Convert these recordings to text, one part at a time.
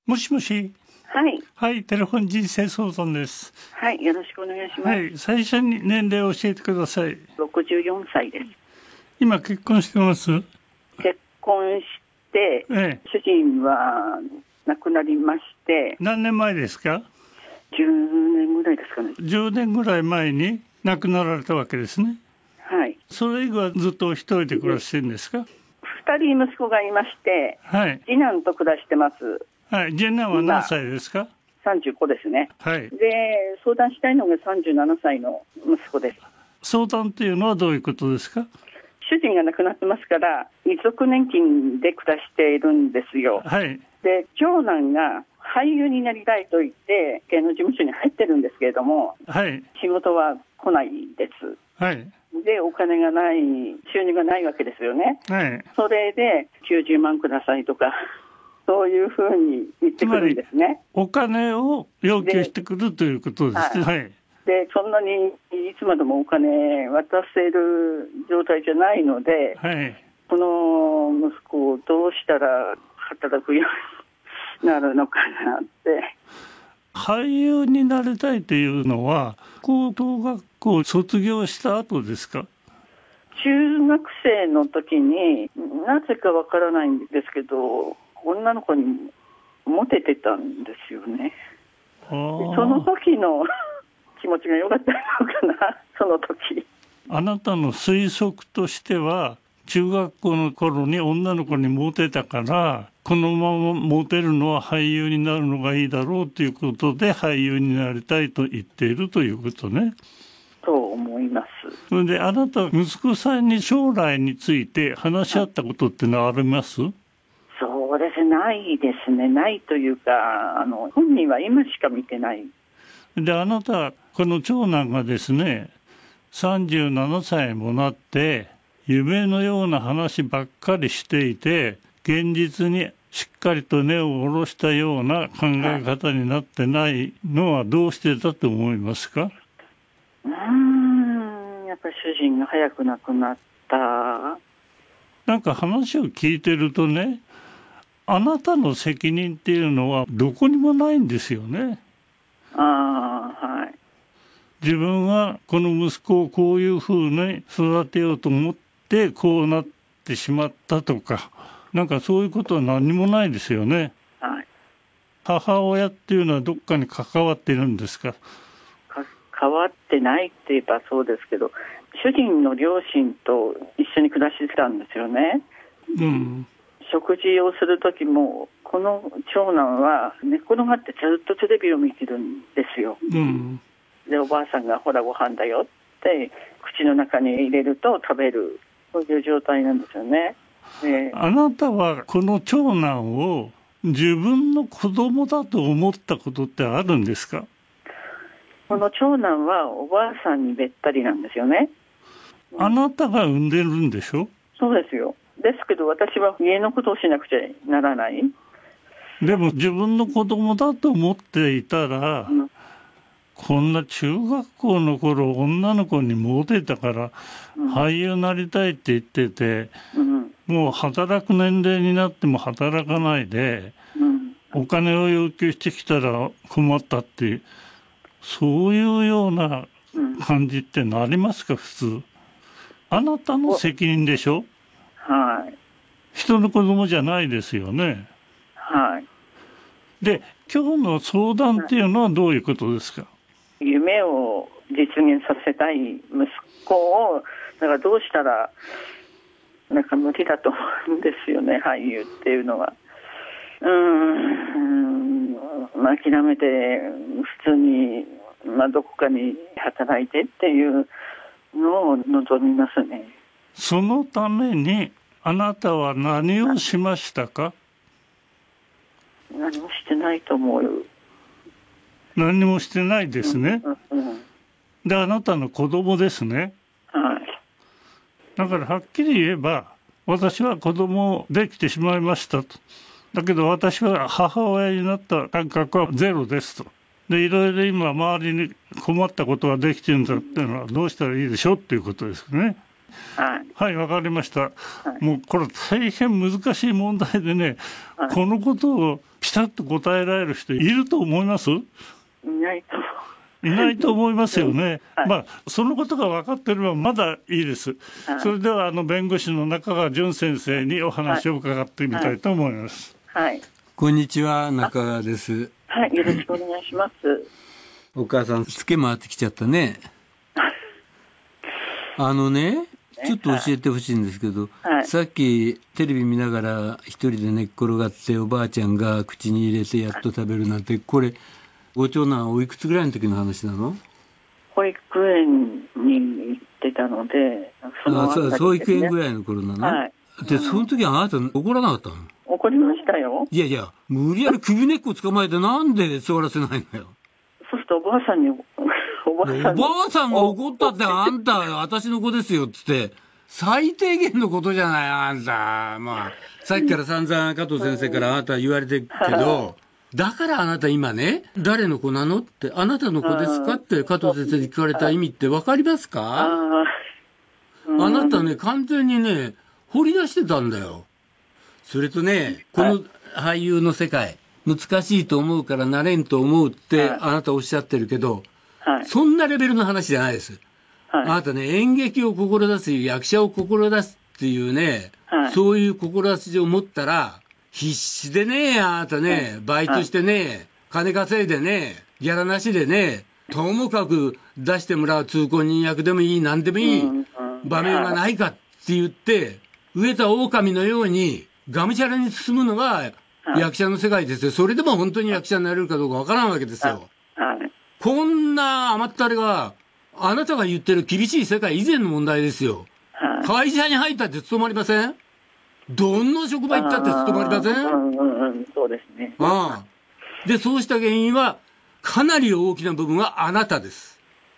もしもし。 はい。 はい、テレフォン人生相談です。 はい、よろしくお願いします。 はい、最初に年齢を教えてください。 64歳です。 今結婚してます？ 結婚して、主人は亡くなりまして。 何年前ですか ？10年ぐらいですかね。 10年ぐらい前に亡くなられたわけですね。 はい。 それ以後はずっと一人で暮らしてるんですか ？2人息子がいまして、 はい、 次男と暮らしてます。 はい、次男は何歳ですか ？35ですね。 はい。 で、相談したいのが37歳の息子です。 相談っていうのはどういうことですか？ 主人が亡くなってますから遺族年金で暮らしているんですよ。 はい。で、 長男が俳優になりたいと言って芸能事務所に入ってるんですけれども、 はい、 仕事は来ないです。 はい。 で、お金がない、収入がないわけですよね。はい。それで90万くださいとかそういうふうに言ってくるんですね。 お金を要求してくるということですね。はい。 で、そんなにいつまでもお金渡せる状態じゃないので、はい、この息子をどうしたら働くようになるのかなって。 俳優になりたいというのは高等学校卒業した後ですか？ 中学生の時になぜかわからないんですけど女の子にモテてたんですよね。その時の気持ちが良かったのかな、その時。 あなたの推測としては中学校の頃に女の子にモテたからこのままモテるのは俳優になるのがいいだろうということで俳優になりたいと言っているということね。 と思います。 それであなた息子さんに将来について話し合ったことってのはあります？ そうですね、ないですね。ないというか本人は今しか見てない。 であなたこの長男がですね37歳もなって夢のような話ばっかりしていて現実にしっかりと根を下ろしたような考え方になってないのはどうしてだと思いますか？ やっぱり主人が早く亡くなった。 なんか話を聞いてるとねあなたの責任っていうのはどこにもないんですよね。 はい。 自分はこの息子をこういうふうに育てようと思ってこうなってしまったとかなんかそういうことは何もないですよね。はい。母親っていうのはどっかに関わっているんですか？ 関わってないって言えばそうですけど主人の両親と一緒に暮らしてたんですよね。うん。食事をする時もこの長男は寝転がってずっとテレビを見てるんですよ。うん。でおばあさんがほらご飯だよって口の中に入れると食べるそういう状態なんですよね。 あなたはこの長男を自分の子供だと思ったことってあるんですか？ この長男はおばあさんにべったりなんですよね。 あなたが産んでるんでしょ？ そうですよ。ですけど私は家のことをしなくちゃならない。 でも自分の子供だと思っていたら、こんな中学校の頃女の子にモテたから俳優になりたいって言ってて、もう働く年齢になっても働かないで、お金を要求してきたら困ったっていうそういうような感じってなりますか？普通あなたの責任でしょ？はい。人の子供じゃないですよね。はい。で今日の相談っていうのはどういうことですか？ 夢を実現させたい息子をだからどうしたらなんか無理だと思うんですよね、俳優っていうのは。諦めて普通に、どこかに働いてっていうのを望みますね。 そのためにあなたは何をしましたか？ 何もしてないと思う。 何もしてないですね。であなたの子供ですね。はい。だからはっきり言えば私は子供できてしまいましたと。だけど私は母親になった感覚はゼロですと。でいろいろ今周りに困ったことができてるんだっていうのはどうしたらいいでしょうっていうことですね。はい、わかりました。もうこれ大変難しい問題でね、このことをピタッと答えられる人いると思います？ いないと思う。 いないと思いますよね。 はい、 まあそのことが分かってればまだいいです。はい、それでは弁護士の中川淳先生にお話を伺ってみたいと思います。 はい。 こんにちは、中川です。 はい、よろしくお願いします。 お母さん、つけ回ってきちゃったね。ちょっと教えてほしいんですけど、はい、さっきテレビ見ながら一人で寝っ転がっておばあちゃんが口に入れてやっと食べるなんて、これご長男おいくつぐらいの時の話なの？ 保育園に行ってたので、 保育園ぐらいの頃なの？はい。で、その時あなた怒らなかったの？ 怒りましたよ。 いやいや、無理やり首根っこ捕まえてなんで座らせないのよ。 そうするとおばあさんにおばあさんが怒ったってあんた私の子ですよっつって最低限のことじゃないあんた。まあさっきから散々加藤先生からあなた言われてるけど、だからあなた今ね、誰の子なのって、あなたの子ですかって加藤先生に聞かれた意味って分かりますか？あなたね、完全にね、掘り出してたんだよ。それとね、この俳優の世界、難しいと思うからなれんと思うってあなたおっしゃってるけど、そんなレベルの話じゃないです。あなたね、演劇を志す、役者を志すっていうね、そういう志を持ったら、必死でね、あなたね、バイトしてね、金稼いでね、ギャラなしでね、ともかく出してもらう通行人役でもいい、何でもいい、場面がないかって言って、飢えた狼のように、がむしゃらに進むのが役者の世界ですよ。それでも本当に役者になれるかどうかわからんわけですよ。こんな甘ったれが、あなたが言ってる厳しい世界以前の問題ですよ。会社に入ったって務まりません？どんな職場行ったって務まりません？ そうですね。 で、そうした原因は、かなり大きな部分はあなたです。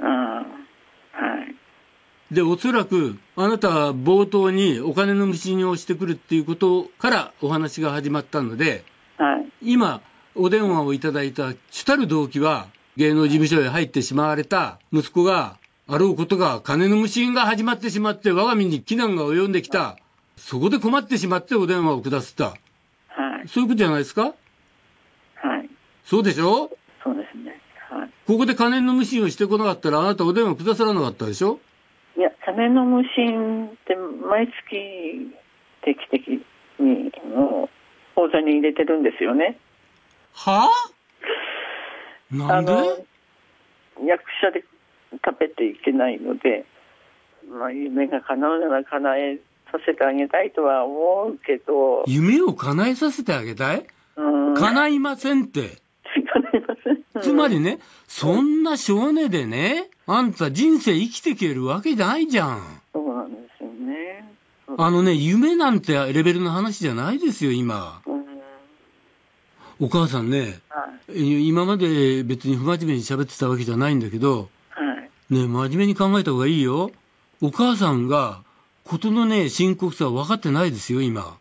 で、おそらく、あなたは冒頭にお金の無心をしてくるっていうことからお話が始まったので、今、お電話をいただいた主たる動機は、芸能事務所へ入ってしまわれた息子が、あろうことが金の無心が始まってしまって、我が身に危難が及んできた。そこで困ってしまってお電話をくださった。そういうことじゃないですか？そうでしょ？ そうですね。 ここで金の無心をしてこなかったら、あなたお電話くださらなかったでしょ？ いや、金の無心って毎月定期的に口座に入れてるんですよね。 はぁ？なんで？ 役者で食べていけないので、夢が叶うなら叶えさせてあげたいとは思うけど。 夢を叶えさせてあげたい？叶いませんって。 叶いません。 つまりね、そんな少年でね、あんた人生生きていけるわけないじゃん。 そうなんですよね。夢なんてレベルの話じゃないですよ、今。お母さんね、今まで別に不真面目に喋ってたわけじゃないんだけど、ね、真面目に考えた方がいいよ。お母さんが、ことのね、深刻さは分かってないですよ、今。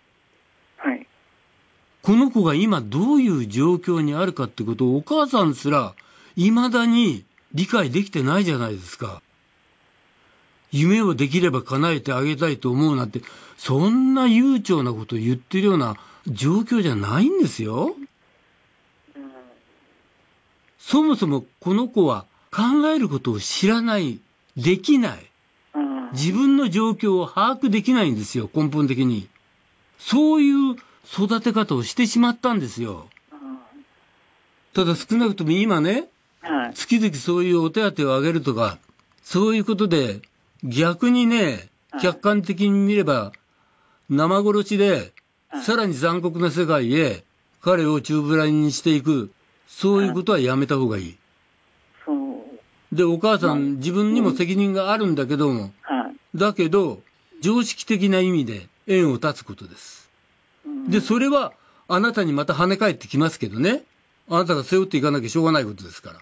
この子が今どういう状況にあるかってことをお母さんすら未だに理解できてないじゃないですか。夢をできれば叶えてあげたいと思うなんて、そんな悠長なことを言ってるような状況じゃないんですよ。そもそもこの子は考えることを知らない、できない。自分の状況を把握できないんですよ、根本的に。そういう育て方をしてしまったんですよ。ただ少なくとも今ね、月々そういうお手当をあげるとか、そういうことで逆にね、客観的に見れば生殺しでさらに残酷な世界へ彼を宙ぶらりんにしていく、そういうことはやめた方がいい。で、お母さん自分にも責任があるんだけども、だけど常識的な意味で縁を断つことです。で、それはあなたにまた跳ね返ってきますけどね。あなたが背負っていかなきゃしょうがないことですから。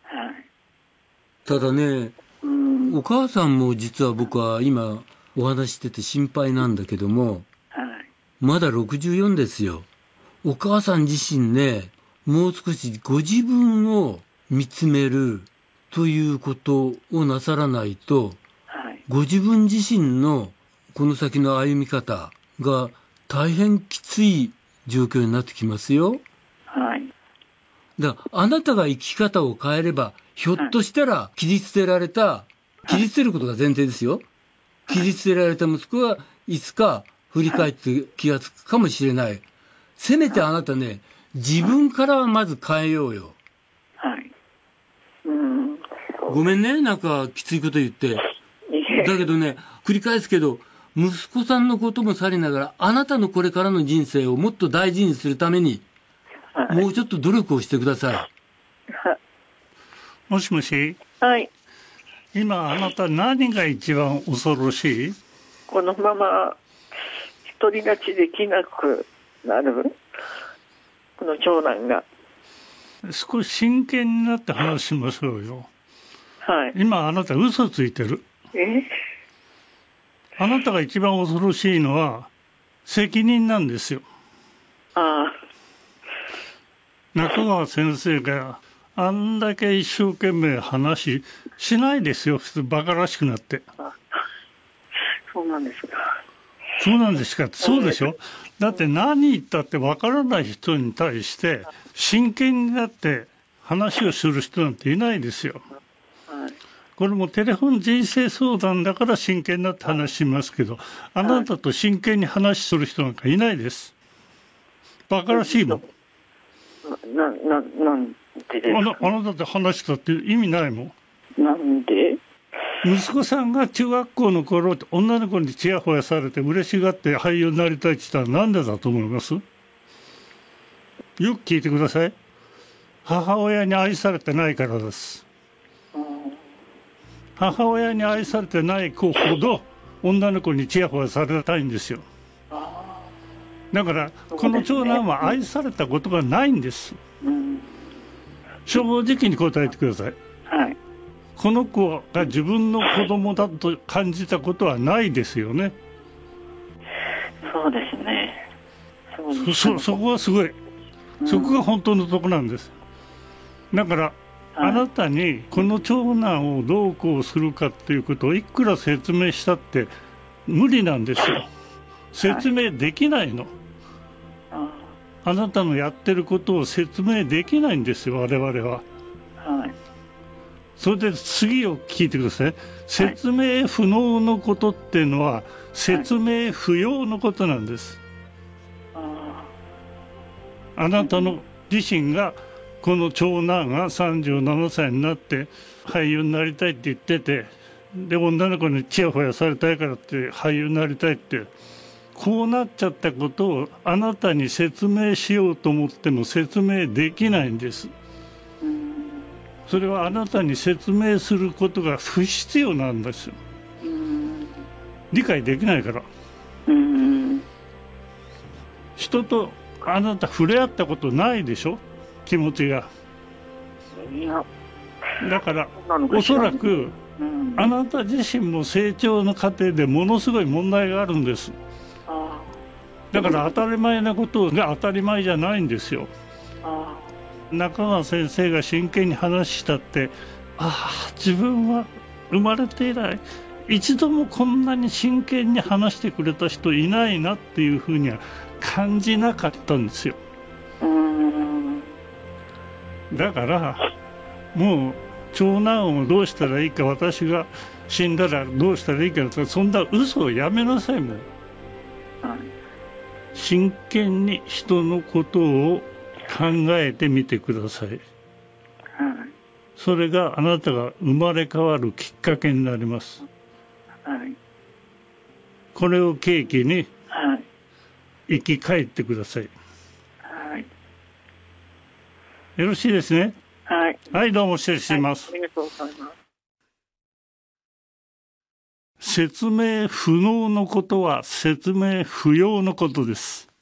ただね、お母さんも実は僕は今お話してて心配なんだけども、まだ64ですよ。お母さん自身ね、もう少しご自分を見つめるということをなさらないと、ご自分自身のこの先の歩み方が大変きつい状況になってきますよ。 はい。 だからあなたが生き方を変えれば、ひょっとしたら切り捨てられた、切り捨てることが前提ですよ。切り捨てられた息子がいつか振り返って気がつくかもしれない。せめてあなたね、自分からはまず変えようよ。 はい。 ごめんね、なんかきついこと言って。だけどね、繰り返すけど、息子さんのこともさりながら、あなたのこれからの人生をもっと大事にするために、はい、もうちょっと努力をしてください。 もしもし。 はい。 今あなた何が一番恐ろしい？ このまま独り立ちできなくなる、この長男が。 少し真剣になって話しましょうよ。 はい。 今あなた嘘ついてる。あなたが一番恐ろしいのは責任なんですよ。 ああ。 中川先生があんだけ一生懸命話しないですよ、普通バカらしくなって。 そうなんですか。 そうなんですか。そうでしょ。だって何言ったってわからない人に対して真剣になって話をする人なんていないですよ。これもテレフォン人生相談だから真剣になって話しますけど、あなたと真剣に話する人なんかいないです。バカらしいもん。 なんでですか？ あなたと話したって意味ないもん。 なんで？ 息子さんが中学校の頃女の子にチヤホヤされて嬉しがって俳優になりたいって言ったらなんでだと思います？よく聞いてください。母親に愛されてないからです。母親に愛されてない子ほど女の子にチヤホヤされたいんですよ。だからこの長男は愛されたことがないんです。正直に答えてください。 はい。 この子が自分の子供だと感じたことはないですよね。 そうですね。 そこはすごい。そこが本当のとこなんです。だから、あなたにこの長男をどうこうするかっていうことをいくら説明したって無理なんですよ。説明できないの。あなたのやってることを説明できないんですよ、我々は。 はい。 それで次を聞いてください。説明不能のことっていうのは説明不要のことなんです。あなたの自身がこの長男が37歳になって俳優になりたいって言ってて、で女の子にチヤホヤされたいからって俳優になりたいってこうなっちゃったことをあなたに説明しようと思っても説明できないんです。それはあなたに説明することが不必要なんですよ。理解できないから。人とあなた触れ合ったことないでしょ、気持ちが。だからおそらくあなた自身も成長の過程でものすごい問題があるんです。だから当たり前なことが当たり前じゃないんですよ。中川先生が真剣に話したって、自分は生まれて以来一度もこんなに真剣に話してくれた人いないなっていうふうには感じなかったんですよ。だからもう長男をどうしたらいいか、私が死んだらどうしたらいいか、そんな嘘をやめなさい。もう真剣に人のことを考えてみてください。それがあなたが生まれ変わるきっかけになります。これを契機に生き返ってください。よろしいですね。はい、どうも失礼します。 ありがとうございます。 説明不能のことは説明不要のことです。